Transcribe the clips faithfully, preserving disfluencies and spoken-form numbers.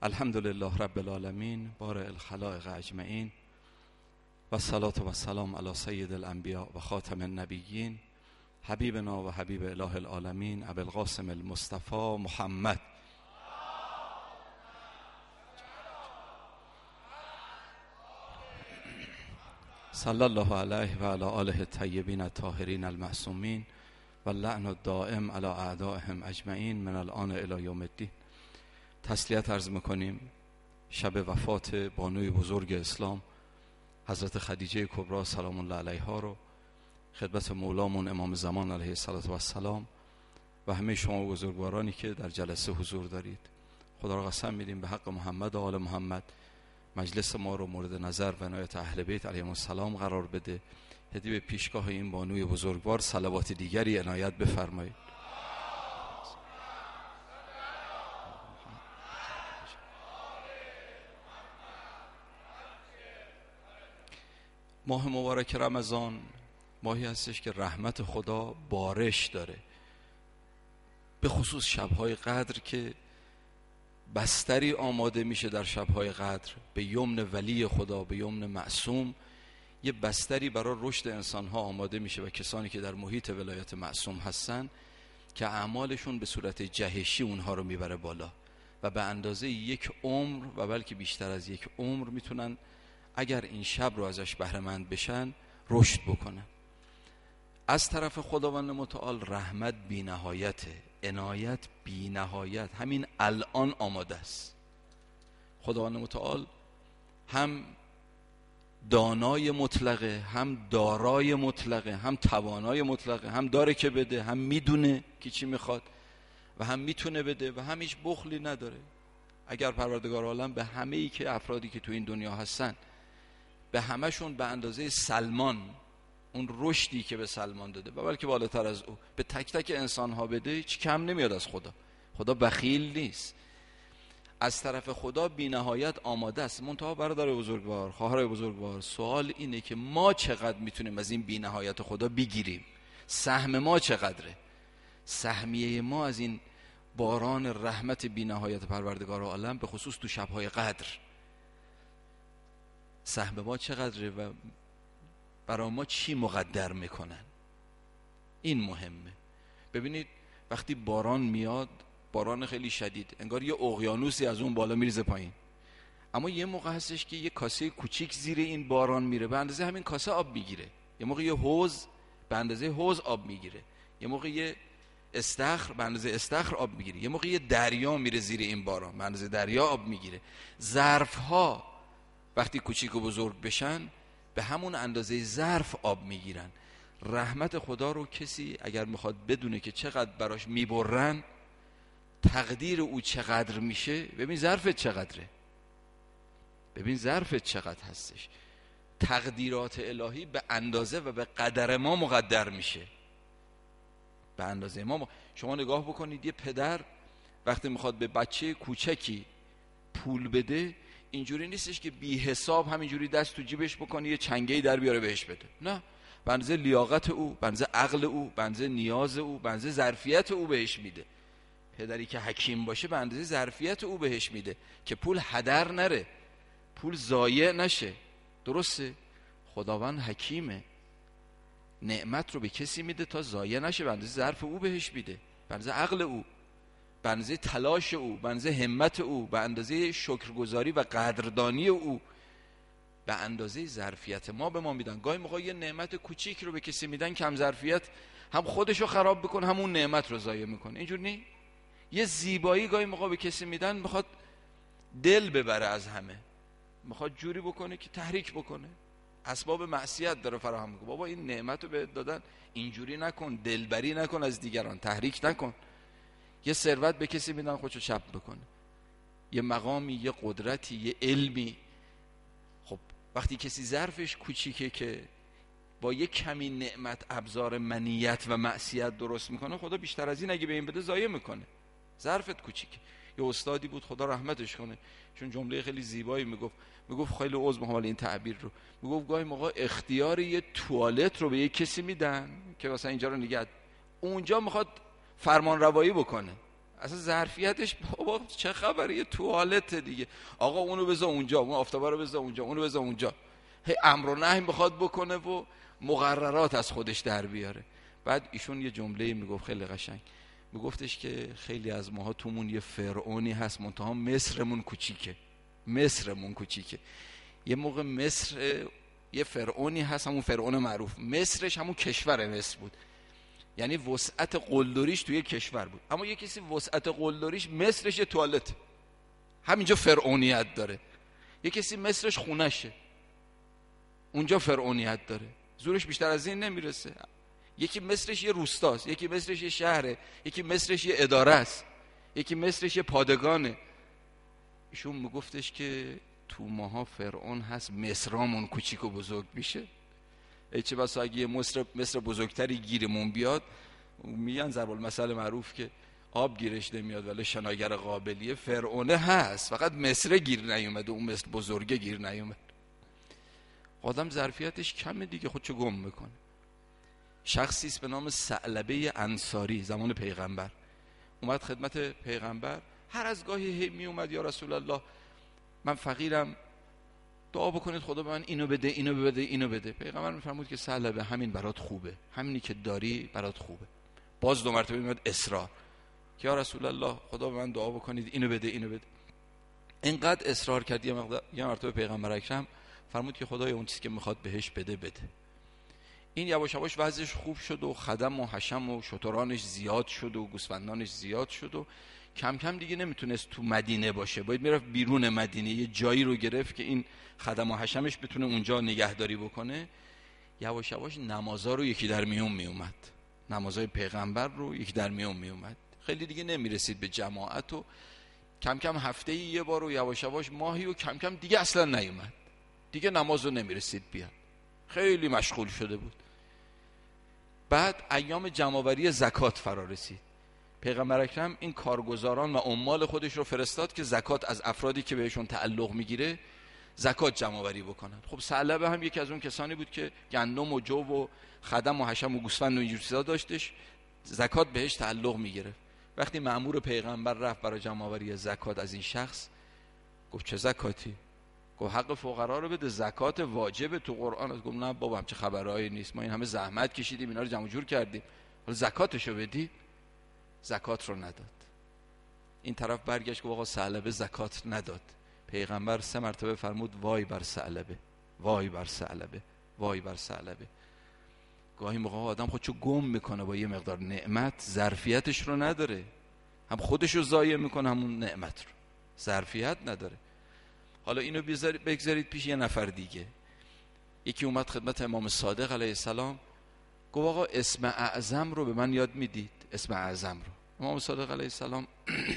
الحمدلله رب العالمین بارئ الخلائق اجمعین و الصلاة و السلام علی سید الانبیاء و خاتم النبیین حبیبنا و حبیب اله العالمین ابی القاسم المصطفى محمد. صلی الله علیه و علی آله الطیبین الطاهرین المعصومین و اللعن الدائم علی اعدائهم اجمعین من الآن الی یوم الدین. تسلیت عرض میکنیم شب وفات بانوی بزرگ اسلام حضرت خدیجه کبری سلام الله علیها رو خدمت مولامون امام زمان علیه الصلاة و السلام و همه شما بزرگوارانی که در جلسه حضور دارید. خدا را قسم میدیم به حق محمد و آل محمد مجلس ما رو مورد نظر و عنایت اهل بیت علیهم السلام قرار بده. هدیه به پیشگاه این بانوی بزرگوار صلوات دیگری عنایت بفرمایید. ماه مبارک رمضان ماهی هستش که رحمت خدا بارش داره، به خصوص شبهای قدر که بستری آماده میشه. در شبهای قدر به یمن ولی خدا، به یمن معصوم، یه بستری برای رشد انسانها آماده میشه و کسانی که در محیط ولایت معصوم هستن که اعمالشون به صورت جهشی اونها رو میبره بالا و به اندازه یک عمر و بلکه بیشتر از یک عمر میتونن اگر این شب رو ازش بهره مند بشن رشد بکنن. از طرف خداوند متعال رحمت بی نهایته، عنایت بی نهایت، همین الان آماده است. خداوند متعال هم دانای مطلقه، هم دارای مطلقه، هم توانای مطلقه، هم داره که بده، هم میدونه که چی میخواد و هم میتونه بده و هم هیچ بخلی نداره. اگر پروردگار عالم به همه ای که افرادی که تو این دنیا هستن به همشون به اندازه سلمان، اون رشدی که به سلمان داده و بلکه بالاتر از او به تک تک انسان ها بده، هیچ کم نمیاد از خدا. خدا بخیل نیست. از طرف خدا بی نهایت آماده است. منتها برادر بزرگوار، خواهر بزرگوار، سوال اینه که ما چقدر میتونیم از این بی نهایت خدا بگیریم؟ سهم ما چقدره؟ سهمیه ما از این باران رحمت بی نهایت پروردگار عالم به خصوص تو شبهای قدر، سهم ما چقدره و برای ما چی مقدر میکنن؟ این مهمه. ببینید وقتی باران میاد، باران خیلی شدید، انگار یه اقیانوسی از اون بالا میریزه پایین، اما یه موقع هستش که یه کاسه کوچیک زیر این باران میره، به اندازه همین کاسه آب میگیره. یه موقع یه حوض به اندازه حوض آب میگیره، یه موقع یه استخر به اندازه استخر آب میگیره، یه موقع یه دریا میره زیر این باران به اندازه دریا آب میگیره. ظرف ها وقتی کوچیک و بزرگ بشن به همون اندازه ظرف آب میگیرن. رحمت خدا رو کسی اگر میخواد بدونه که چقدر براش میبرن، تقدیر او چقدر میشه، ببین ظرفت چقدره، ببین ظرفت چقدر هستش. تقدیرات الهی به اندازه و به قدر ما مقدر میشه، به اندازه ما. شما نگاه بکنید، یه پدر وقتی میخواد به بچه کوچکی پول بده، اینجوری نیستش که بی حساب همینجوری دست تو جیبش بکنه یه چنگه‌ای در بیاره بهش بده. نه، به اندازه لیاقت او، به اندازه عقل او، به اندازه نیاز او، به اندازه ظرفیت او بهش میده. پدری که حکیم باشه به اندازه ظرفیت او بهش میده که پول هدر نره، پول ضایع نشه. درسته؟ خداوند حکیمه، نعمت رو به کسی میده تا ضایع نشه، به اندازه ظرف او بهش میده، به اندازه عقل او، به اندازه تلاش او، به اندازه همت او، به اندازه شکرگزاری و قدردانی او، به اندازه ظرفیت ما به ما میدن. گاهی موقع یه نعمت کوچیک رو به کسی میدن کم ظرفیت، هم خودش رو خراب بکنه همون نعمت رو ضایع میکنه. اینجور نی؟ یه زیبایی گاهی موقع به کسی میدن میخواد دل ببره از همه، میخواد جوری بکنه که تحریک بکنه، اسباب معصیت داره فراهم میکنه. بابا این نعمت رو بهت دادن، اینجوری نکن، دلبری نکن از دیگران، تحریک نکن. یه ثروت به کسی میدن خودشو چپ بکنه، یه مقامی، یه قدرتی، یه علمی. خب وقتی کسی ظرفش کوچیکه که با یه کمی نعمت ابزار منیت و معصیت درست میکنه، خدا بیشتر از این اگه به این بده ضایع میکنه. ظرفت کوچیکه. یه استادی بود خدا رحمتش کنه، چون جمله خیلی زیبایی میگفت، میگفت خیلی عذر میخوام این تعبیر رو، میگفت گاهی موقع اختیار یه توالت رو به یه کسی میدن که مثلا اینجا رو نگه، اونجا میخواد فرمان روایی بکنه، اصلا ظرفیتش بابا چه خبره، یه توالت دیگه، آقا اونو بذار اونجا، اون آفتابه رو بذار اونجا، اونو بذار اونجا، هی امر و نهی بخواد بکنه و مقررات از خودش در بیاره. بعد ایشون یه جمله میگفت خیلی قشنگ، میگفتش که خیلی از ماها تومون یه فرعونی هست، منتها مصرمون کوچیکه، مصرمون کوچیکه. یه موقع مصر یه فرعونی هست، همون فرعون معروف، مصرش همون کشور مصر بود، یعنی وسعت قلدریش توی کشور بود. اما یه کسی وسعت قلدریش مصرش یه توالت، همینجا فرعونیت داره. یه کسی مصرش خونشه، اونجا فرعونیت داره، زورش بیشتر از این نمیرسه. یکی مصرش یه روستاست، یکی مصرش یه شهره، یکی مصرش یه اداره است، یکی مصرش یه پادگانه. ایشون میگفتش که تو ماها فرعون هست، مصرامون کوچیک و بزرگ میشه. ای چه بسا اگه یه مصر, مصر بزرگتری گیرمون بیاد، میگن ضرب المثل معروف که آب گیرش نمیاد ولی شناگر قابلیه، فرعونه هست فقط مصر گیر نیومده، اون مصر بزرگه گیر نیومد. آدم ظرفیتش کمه دیگه، خودشو گم میکنه. شخصی است به نام ثعلبه انصاری زمان پیغمبر، اومد خدمت پیغمبر، هر از گاهی می اومد یا رسول الله من فقیرم، دعا بکنید خدا به من اینو بده اینو بده اینو بده. پیغمبر میفرمود که ثعلبه همین برات خوبه، همینی که داری برات خوبه. باز دو مرتبه میاد اصرار که یا رسول الله خدا به من دعا بکنید اینو بده اینو بده. اینقدر اصرار کرد، یه مقدار یه مرتبه پیغمبر اکرم فرمود که خدای اون چیزی که میخواد بهش بده بده. این یواش یواش وضعش خوب شد و خدم و حشم و شترانش زیاد شد و گوسفندانش زیاد شد و کم کم دیگه نمیتونست تو مدینه باشه، باید میرفت بیرون مدینه، یه جایی رو گرفت که این خدم و حشمش بتونه اونجا نگهداری بکنه. یواش یواش نمازا رو یکی در میون میومد، نمازای پیغمبر رو یکی در میون میومد، خیلی دیگه نمیرسید به جماعت و کم کم هفته‌ای یه بار و یواش یواش ماهی و کم کم دیگه اصلا نیومد، دیگه نماز رو نمیرسید بیاد، خیلی مشغول شده بود. بعد ایام جمع‌آوری زکات فرا رسید. پیغمبر اکرم این کارگزاران و عمال خودش رو فرستاد که زکات از افرادی که بهشون تعلق میگیره زکات جمع‌آوری بکنن. خب ثعلبه هم یکی از اون کسانی بود که گندم و جو و خدم و حشم و گوسفند و اینجور چیزا داشتش، زکات بهش تعلق میگرفت. وقتی مأمور پیغمبر رفت برای جمع‌آوری زکات از این شخص، گفت چه زکاتی؟ گفت حق فقرا رو بده، زکات واجب تو قرآن. از گفت نه بابا همچه خبرایی نیست، ما این همه زحمت کشیدیم اینا رو جمع جور کردیم، حالا زکاتشو بدی؟ زکات رو نداد. این طرف برگشت که آقا ثعلبه زکات نداد. پیغمبر سه مرتبه فرمود وای بر ثعلبه، وای بر ثعلبه، وای بر ثعلبه. گاهی موقع آدم خودشو گم میکنه با یه مقدار نعمت، ظرفیتش رو نداره، هم خودشو ضایع میکنه همون نعمت رو، ظرفیت نداره. حالا اینو بگذارید پیش یه نفر دیگه. یکی اومد خدمت امام صادق علیه السلام، گفت آقا اسم اعظم رو به من یاد میدید، اسم اعظم رو. امام صادق علیه السلام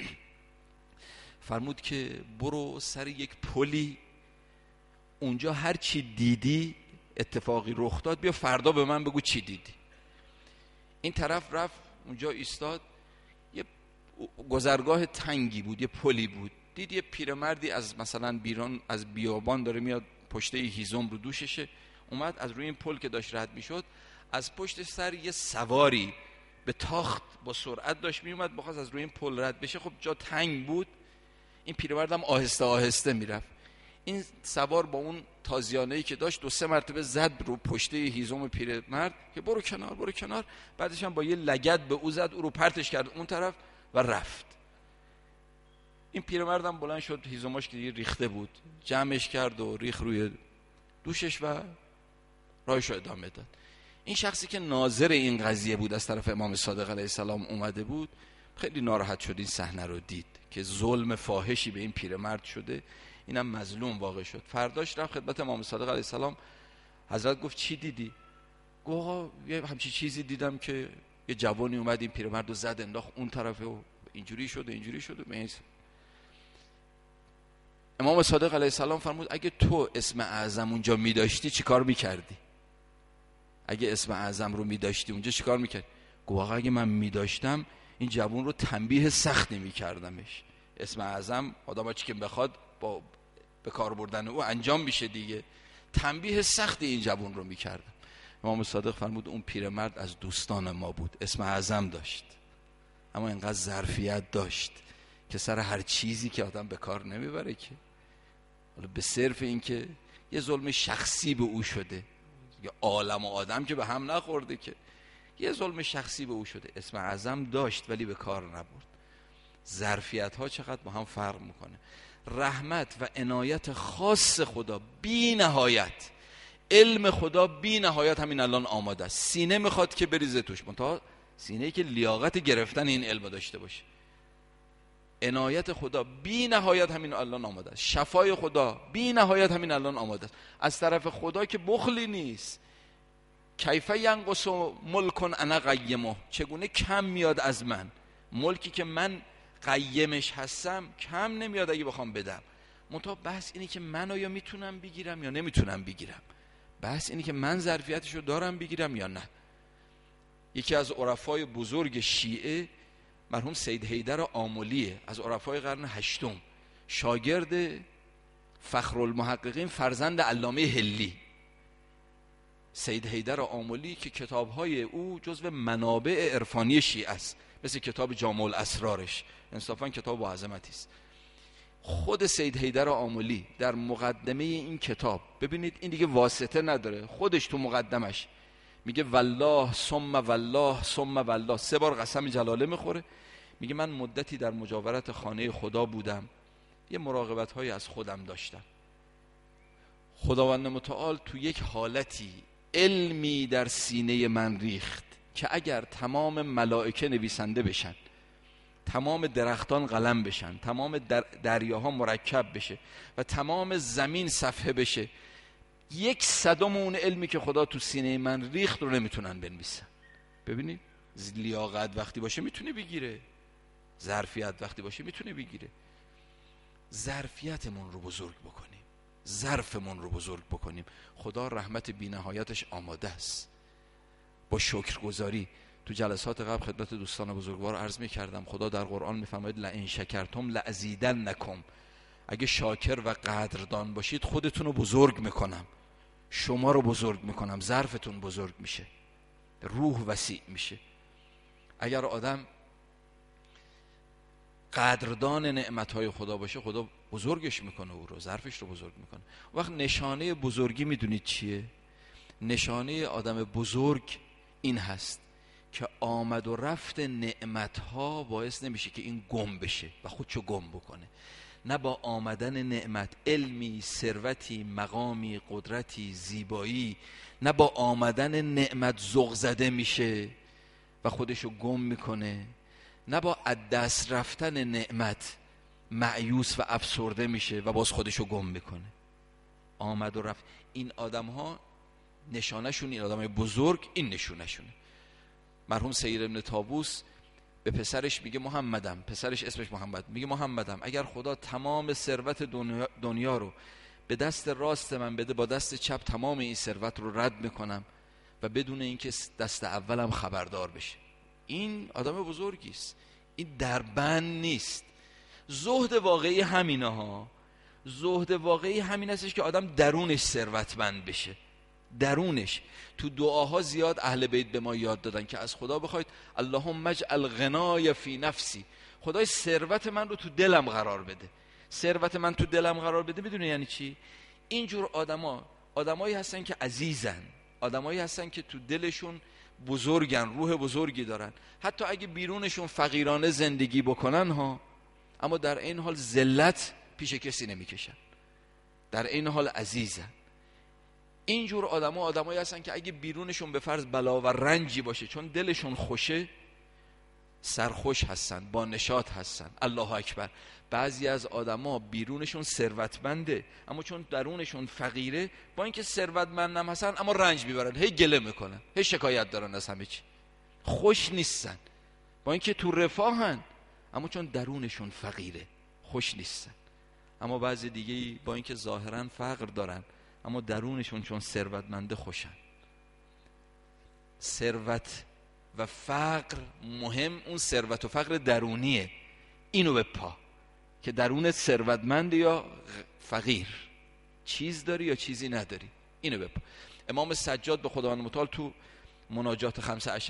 فرمود که برو سر یک پلی، اونجا هر چی دیدی اتفاقی رخ داد بیا فردا به من بگو چی دیدی. این طرف رفت اونجا ایستاد، یه گذرگاه تنگی بود، یه پلی بود، دید یه پیرمردی از مثلا بیرون از بیابان داره میاد، پشته هیزم رو دوششه، اومد از روی این پل که داشت رد میشد، از پشت سر یه سواری به تاخت با سرعت داشت میومد، بخواست از روی این پل رد بشه. خب جا تنگ بود، این پیرمرد هم آهسته آهسته میرفت. این سوار با اون تازیانه‌ای که داشت دو سه مرتبه زد رو پشته هیزم پیرمرد که برو کنار برو کنار، بعدش هم با یه لگد به او زد، او رو پرتش کرد اون طرف و رفت. این پیرمرد هم بلند شد، هیزماش که دیگه ریخته بود جمعش کرد و ریخ روی دوشش و راهش رو ادامه داد. این شخصی که ناظر این قضیه بود از طرف امام صادق علیه السلام اومده بود، خیلی ناراحت شد این صحنه رو دید که ظلم فاحشی به این پیرمرد شده، اینم مظلوم واقع شد. فرداش رفت خدمت امام صادق علیه السلام، حضرت گفت چی دیدی؟ گفت آقا یه همچی چیزی دیدم که یه جوانی اومد این پیرمرد رو زد انداخت اون طرفه و اینجوری شد اینجوری شد. و امام صادق علیه السلام فرمود اگه تو اسم اعظم اونجا می‌داشتی چیکار می‌کردی؟ اگه اسم اعظم رو می‌داشتی اونجا چیکار می‌کردی؟ گفت آقا اگه من می‌داشتم این جوان رو تنبیه سختی می‌کردمش. اسم اعظم آدم چی که بخواد با به کار بردن او انجام میشه دیگه، تنبیه سختی این جوان رو می‌کردم. امام صادق فرمود اون پیرمرد از دوستان ما بود، اسم اعظم داشت، اما اینقدر ظرفیت داشت که سر هر چیزی که آدم به کار نمیبره که، حالا به صرف این که یه ظلم شخصی به او شده، یه عالم و آدم که به هم نخورده که، یه ظلم شخصی به او شده، اسم اعظم داشت ولی به کار نبرد. ظرفیت ها چقدر با هم فرق میکنه. رحمت و عنایت خاص خدا بی نهایت، علم خدا بی نهایت همین الان آماده است، سینه میخواد که بریزه توش، منتها سینه‌ای که لیاقت گرفتن این علم داشته باشه. عنایت خدا بی نهایت همین الان آماده است، شفای خدا بی نهایت همین الان آماده است، از طرف خدا که بخلی نیست. کیف ینقص ملک انا قیمه، چگونه کم میاد از من ملکی که من قیمش هستم، کم نمیاد اگه بخوام بدم. منتها بحث اینی که من آیا میتونم بگیرم یا نمیتونم بگیرم، بحث اینی که من ظرفیتشو دارم بگیرم یا نه. یکی از عرفای بزرگ شیعه مرحوم سید حیدر آملیه، از عرفای قرن هشتم، شاگرد فخرالمحققین فرزند علامه حلی. سید حیدر آملی که کتاب‌های او جزو منابع عرفانی شیعه است، مثل کتاب جامع الاسرارش، انصافاً کتاب با عظمتی است. خود سید حیدر آملی در مقدمه این کتاب، ببینید این دیگه واسطه نداره، خودش تو مقدمش میگه والله ثم والله ثم والله، سه بار قسم جلاله میخوره. میگه من مدتی در مجاورت خانه خدا بودم، یه مراقبت های از خودم داشتم. خداوند متعال تو یک حالتی علمی در سینه من ریخت که اگر تمام ملائکه نویسنده بشن، تمام درختان قلم بشن، تمام در دریاها مرکب بشه و تمام زمین صفحه بشه، یک صدم اون علمی که خدا تو سینه من ریخت رو نمیتونن بنویسن. ببینید لیاقت وقتی باشه میتونه بگیره، ظرفیت وقتی باشه میتونه بگیره. ظرفیتمون رو بزرگ بکنیم، ظرفمون رو بزرگ بکنیم. خدا رحمت بی نهایتش آماده است. با شکرگزاری تو جلسات قبل خدمت دوستان بزرگوار عرض می کردم، خدا در قرآن می فرماید لئن شکرتم لازیدنکم، اگه شاکر و قدردان باشید خودتون رو بزرگ میکنم، شما رو بزرگ میکنم، ظرفتون بزرگ میشه، روح وسیع میشه. اگر آدم قدردان نعمتهای خدا باشه، خدا بزرگش میکنه، او رو، ظرفش رو بزرگ میکنه. وقت نشانه بزرگی میدونید چیه؟ نشانه آدم بزرگ این هست که آمد و رفت نعمتها باعث نمیشه که این گم بشه و خودشو گم بکنه. نه با آمدن نعمت، علمی، ثروتی، مقامی، قدرتی، زیبایی، نه با آمدن نعمت ذوق زده میشه و خودشو گم میکنه، نه با از دست رفتن نعمت مایوس و افسرده میشه و باز خودشو گم میکنه. آمد و رفت. این آدم ها نشانشون، این آدم های بزرگ این نشونشونه. مرحوم سید ابن طاووس به پسرش میگه محمدم، پسرش اسمش محمد، میگه محمدم اگر خدا تمام ثروت دنیا, دنیا رو به دست راست من بده، با دست چپ تمام این ثروت رو رد میکنم و بدون اینکه دست اولم خبردار بشه. این آدم بزرگی است، این در بند نیست. زهد واقعی همینه ها، زهد واقعی همین هستش که آدم درونش ثروتمند بشه، درونش. تو دعاها زیاد اهل بیت به ما یاد دادن که از خدا بخواید اللهم اجعل غنای فی نفسی، خدای ثروت من رو تو دلم قرار بده. ثروت من تو دلم قرار بده میدونه یعنی چی؟ اینجور آدما آدمایی هستن که عزیزن، آدمایی هستن که تو دلشون بزرگن، روح بزرگی دارن، حتی اگه بیرونشون فقیرانه زندگی بکنن ها، اما در این حال ذلت پیش کسی نمیکشن، در این حال عزیزن. اینجور آدما آدمایی هستن که اگه بیرونشون به فرض بلا و رنجی باشه، چون دلشون خوشه سرخوش هستن، با نشاط هستن. الله اکبر. بعضی از آدما بیرونشون ثروتمنده اما چون درونشون فقیره، با اینکه ثروتمندم هستن اما رنج میبرن، هی گله میکنن، هی شکایت دارن از همه چی، خوش نیستن. با اینکه تو رفاهن اما چون درونشون فقیره خوش نیستن. اما بعضی دیگه با اینکه ظاهرا فقر دارن اما درونشون چون ثروتمنده خوشن. ثروت و فقر مهم، اون ثروت و فقر درونیه، اینو به پا که درون ثروتمند یا فقیر، چیز داری یا چیزی نداری، اینو به پا. امام سجاد به خداوند متعال تو مناجات خمسه عشر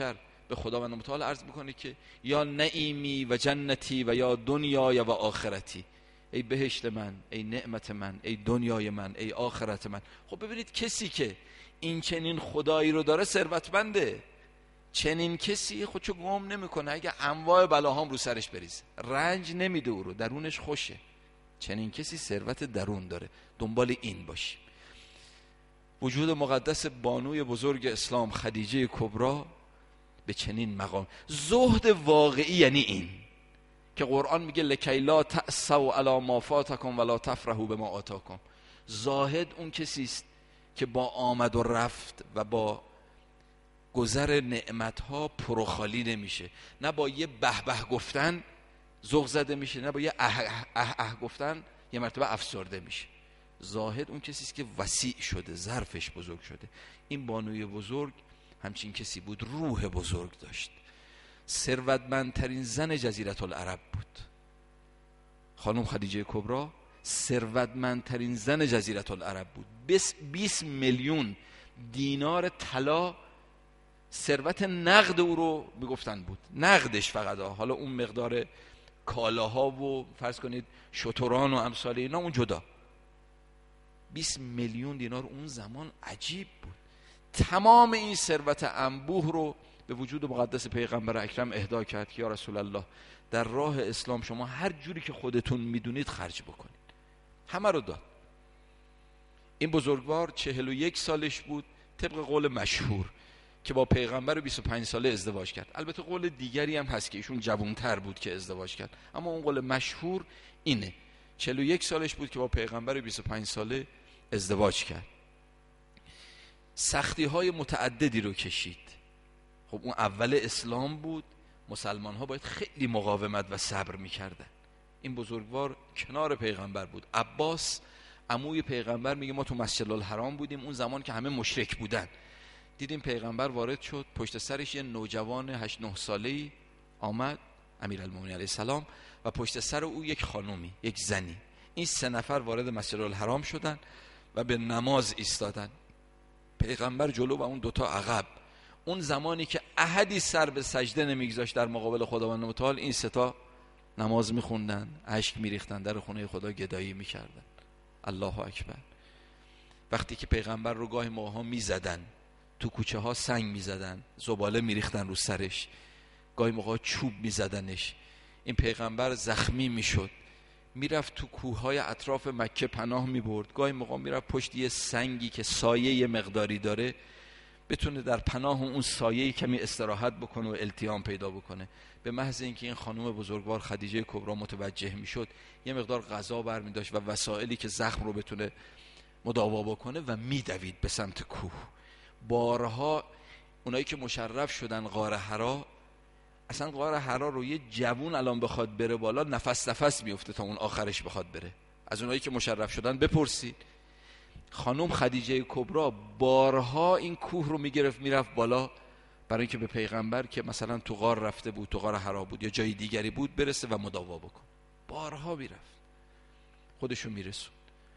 به خداوند متعال عرض میکنه که یا نعیمی و جنتی و یا دنیای و آخرتی، ای بهشت من، ای نعمت من، ای دنیای من، ای آخرت من. خب ببینید کسی که این چنین خدایی رو داره ثروتمنده. چنین کسی خودشو گم نمیکنه اگه انواع بلاهام رو سرش بریزه، رنج نمیده او رو، درونش خوشه. چنین کسی ثروت درون داره. دنبال این باشیم. وجود مقدس بانوی بزرگ اسلام خدیجه کبری به چنین مقام. زهد واقعی یعنی این که قرآن میگه لکی لا تأسوا علی ما فاتکم ولا تفرحوا بما آتاکم. زاهد اون کسی است که با آمد و رفت و با گذر نعمتها پرخالی نمیشه، نه با یه به به گفتن ذوق زده میشه، نه با یه اه اه اه, اه گفتن یه مرتبه افسرده میشه. زاهد اون کسی است که وسیع شده، ظرفش بزرگ شده. این بانوی بزرگ همچین کسی بود، روح بزرگ داشت. ثروتمندترین زن جزیره العرب بود. خانم خدیجه کبری ثروتمندترین زن جزیره العرب بود. بیست میلیون دینار طلا ثروت نقد او رو میگفتن بود، نقدش فقط. حالا اون مقدار کالاها و فرض کنید شتران و امثال اینا اون جدا. بیست میلیون دینار اون زمان عجیب بود. تمام این ثروت انبوه رو به وجود مقدس پیغمبر اکرم اهدا کرد که یا رسول الله در راه اسلام شما هر جوری که خودتون میدونید خرج بکنید. همه رو داد. این بزرگوار چهل و یک سالش بود طبق قول مشهور که با پیغمبر بیست و پنج ساله ازدواج کرد. البته قول دیگری هم هست که ایشون جوانتر بود که ازدواج کرد، اما اون قول مشهور اینه. چهل و یک سالش بود که با پیغمبر بیست و پنج ساله ازدواج کرد. سختی های متعددی رو کشید. خب اون اول اسلام بود، مسلمان ها باید خیلی مقاومت و صبر میکردن. این بزرگوار کنار پیغمبر بود. عباس عموی پیغمبر میگه ما تو مسجد الحرام بودیم اون زمان که همه مشرک بودن. دیدیم پیغمبر وارد شد، پشت سرش یه نوجوان هشت نه ساله‌ای آمد، امیرالمومنین علیه السلام، و پشت سر او یک خانومی، یک زنی. این سه نفر وارد مسجد الحرام شدن و به نماز ایستادن. پیغمبر جلو و اون دوتا عقب. اون زمانی که احدی سر به سجده نمیگذاشت در مقابل خداوند متعال، این سه تا نماز میخوندن، اشک میریختن، در خونه خدا گدایی میکردن. الله اکبر. وقتی که پیغمبر رو گاهی موقع ها میزدن، تو کوچه ها سنگ میزدن، زباله میریختن رو سرش، گاهی موقع چوب میزدنش، این پیغمبر زخمی میشد، میرفت تو کوههای اطراف مکه پناه میبرد. گاهی موقع میرفت پشت یه سنگی که سایه یه مقداری داره بتونه در پناه اون سایه کمی استراحت بکنه و التیام پیدا بکنه. به محض اینکه این خانم بزرگوار خدیجه کبری متوجه میشد، یه مقدار غذا برمی‌داشت و وسایلی که زخم رو بتونه مداوا بکنه و میدوید به سمت کوه. بارها اونایی که مشرف شدن غار حرا، اصلا غار حرا رو یه جوون الان بخواد بره بالا نفس نفس میفته تا اون آخرش بخواد بره. از اونایی که مشرف شدن بپرسید. خانم خدیجه کبری بارها این کوه رو میگرفت میرفت بالا برای اینکه به پیغمبر که مثلا تو غار رفته بود، تو غار حرا بود یا جای دیگری بود، برسه و مداوا بکن. بارها میرفت، خودشو میرسون.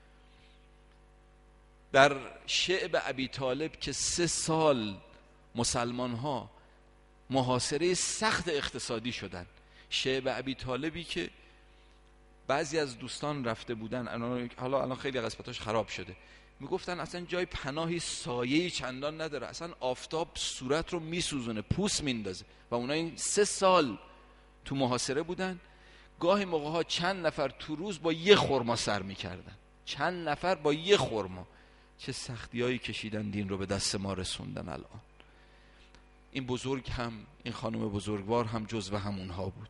در شعب ابی طالب که سه سال مسلمان ها محاصره سخت اقتصادی شدن، شعب ابی طالبی که بعضی از دوستان رفته بودن، حالا الان خیلی قسمتاش خراب شده، میگفتن اصلا جای پناهی سایه‌ای چندان نداره، اصلا آفتاب صورت رو میسوزونه، پوست میندازه. و اونا این سه سال تو محاصره بودن. گاهی موقع ها چند نفر تو روز با یه خرما سر میکردن، چند نفر با یه خرما. چه سختیایی کشیدن دین رو به دست ما رسوندن. الان این بزرگ هم، این خانم بزرگوار هم جزو همونها بود.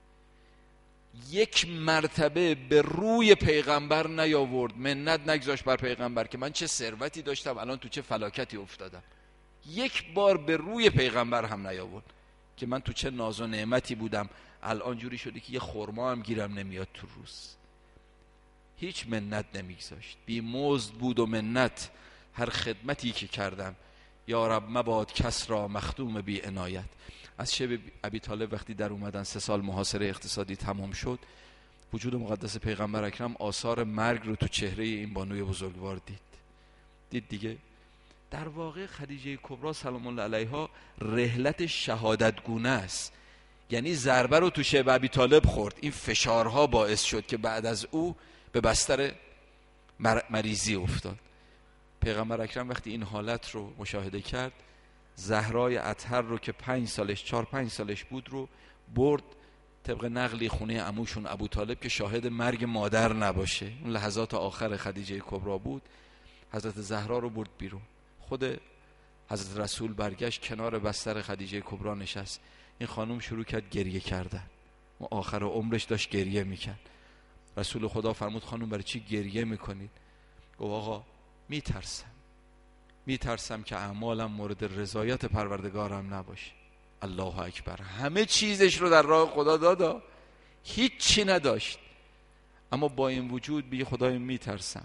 یک مرتبه به روی پیغمبر نیاورد، منت نگذاشت بر پیغمبر که من چه ثروتی داشتم الان تو چه فلاکتی افتادم. یک بار به روی پیغمبر هم نیاورد که من تو چه ناز و نعمتی بودم الان جوری شده که یه خرما هم گیرم نمیاد تو روز. هیچ منت نمیگذاشت، بی مزد بود و منت. هر خدمتی که کردم یا رب مباد کس را مخدوم بی عنایت. از شب ابی طالب وقتی در اومدن، سه سال محاصره اقتصادی تمام شد، وجود مقدس پیغمبر اکرم آثار مرگ رو تو چهره این بانوی بزرگوار دید. دید دیگه در واقع خدیجه کبری سلام الله علیها رحلت شهادتگونه است. یعنی ضربه رو تو شیبه ابی طالب خورد، این فشارها باعث شد که بعد از او به بستر مریضی افتاد. پیغمبر اکرم وقتی این حالت رو مشاهده کرد، زهرای اطهر رو که پنج سالش چهار پنج سالش بود رو برد طبق نقلی خونه عموشون ابو طالب که شاهد مرگ مادر نباشه. اون لحظات آخر خدیجه کبری بود. حضرت زهرا رو برد بیرون. خود حضرت رسول برگشت کنار بستر خدیجه کبری نشست. این خانم شروع کرد گریه کردن. و آخر عمرش داشت گریه میکرد. رسول خدا فرمود خانم برای چی گریه میکنید؟ گفت آقا میترسم میترسم که اعمالم مورد رضایت پروردگارم نباشه. الله اکبر. همه چیزش رو در راه خدا دادا، هیچ چی نداشت، اما با این وجود میگه خدای میترسم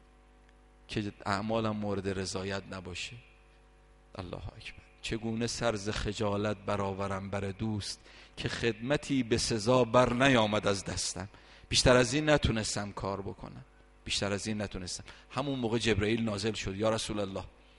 که اعمالم مورد رضایت نباشه. الله اکبر. چگونه سر ز خجالت برآورم بر دوست، که خدمتی به سزا بر نیامد از دستم. بیشتر از این نتونستم کار بکنم، بیشتر از این نتونستم. همون موقع جبرئیل نازل شد. یا رسول الله،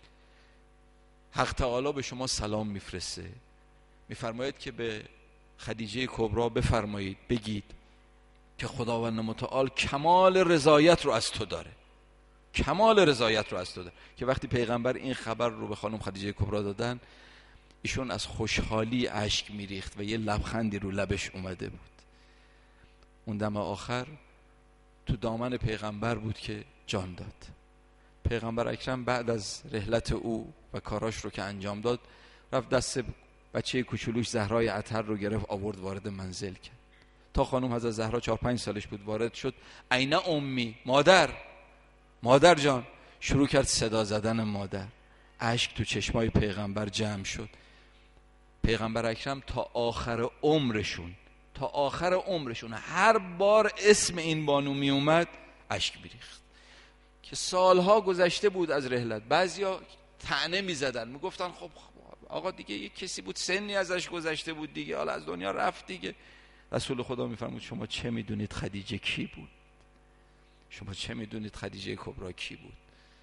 حق تعالی به شما سلام میفرسته، میفرماید که به خدیجه کبری بفرمایید بگید که خداوند متعال کمال رضایت رو از تو داره، کمال رضایت رو از تو داره. که وقتی پیغمبر این خبر رو به خانم خدیجه کبری دادن، ایشون از خوشحالی اشک میریخت و یه لبخندی رو لبش اومده بود. اون دم آخر تو دامن پیغمبر بود که جان داد. پیغمبر اکرم بعد از رحلت او و کاراش رو که انجام داد، رفت دست بچه کوچولوش زهرای اطهر رو گرفت آورد وارد منزل کرد. تا خانم حضرت زهرا چهار پنج سالش بود وارد شد، عین امی، مادر مادر جان. شروع کرد صدا زدن مادر. اشک تو چشمای پیغمبر جمع شد. پیغمبر اکرم تا آخر عمرشون تا آخر عمرشون هر بار اسم این بانو می اومد اشک میریخت. که سالها گذشته بود از رحلت. بعضیا طعنه میزدن، میگفتن خب آقا دیگه یک کسی بود سنی ازش گذشته بود دیگه، حالا از دنیا رفت دیگه. رسول خدا میفرمود شما چه میدونید خدیجه کی بود؟ شما چه میدونید خدیجه کبری کی بود؟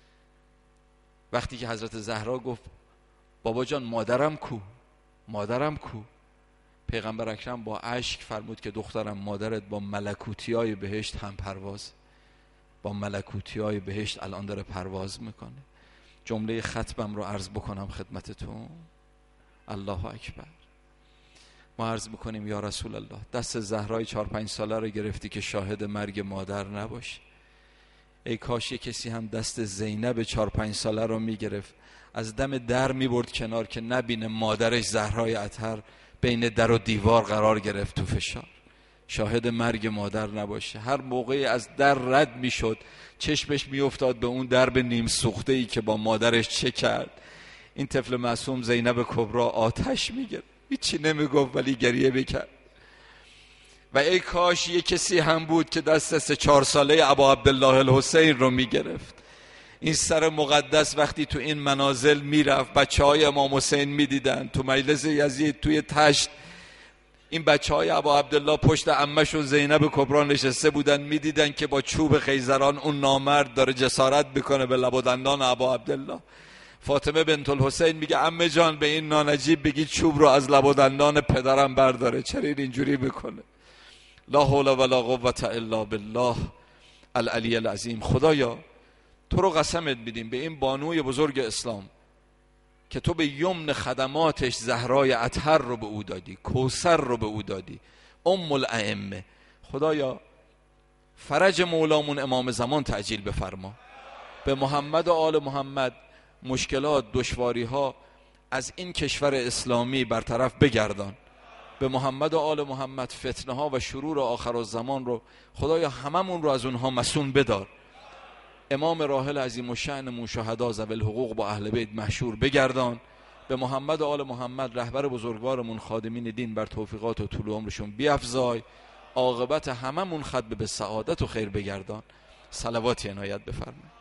وقتی که حضرت زهرا گفت بابا جان مادرم کو مادرم کو، پیغمبر اکرم با اشک فرمود که دخترم مادرت با ملکوتی های بهشت هم پرواز، با ملکوتی های بهشت الان داره پرواز میکنه. جمله ختمم رو عرض بکنم خدمتتون. الله اکبر. ما عرض میکنیم یا رسول الله، دست زهرای چهار پنج ساله رو گرفتی که شاهد مرگ مادر نباشه. ای کاش یک کسی هم دست زینب چهار پنج ساله رو میگرفت، از دم در میبرد کنار که نبینه مادرش زهرای اطهر بین در و دیوار قرار گرفت تو فشار، شاهد مرگ مادر نباشه. هر موقعی از در رد میشد چشمش میافتاد به اون درب نیم سوخته ای که با مادرش چه کرد. این طفل معصوم زینب کبری آتش میگرفت، هیچی نمیگفت ولی گریه میکرد. و ای کاش یک کسی هم بود که دست سه چهار ساله ابا عبدالله الحسین رو میگرفت. این سر مقدس وقتی تو این منازل میرفت، بچه های امام حسین میدیدن تو مجلس یزید توی تشت، این بچه های ابا عبدالله پشت عمه‌شون زینب کبری نشسته بودن، میدیدن که با چوب خیزران اون نامرد داره جسارت میکنه به لب و دندان ابا عبدالله. فاطمه بنت الحسین میگه عمه جان به این نانجیب بگید چوب رو از لب و دندان پدرم برداره، چرا این اینجوری میکنه؟ لا حول ولا قوة الا بالله العلی العظیم. خدایا تو رو قسمت میدیم به این بانوی بزرگ اسلام که تو به یمن خدماتش زهرای اطهر رو به او دادی، کوثر رو به او دادی، ام الائمه. خدایا فرج مولامون امام زمان تعجیل بفرما. به محمد و آل محمد مشکلات دشواری ها از این کشور اسلامی برطرف بگردان. به محمد و آل محمد فتنه ها و شرور آخر الزمان رو خدایا هممون رو از اونها مسون بدار. امام راحل عظیم الشأن شهدا ذوی الحقوق با اهل بیت محشور بگردان. به محمد و آل محمد رهبر بزرگوارمون خادمین دین بر توفیقات و طول عمرشون بیفزای. عاقبت هممون ختم به سعادت و خیر بگردان. صلواتی عنایت بفرمایید.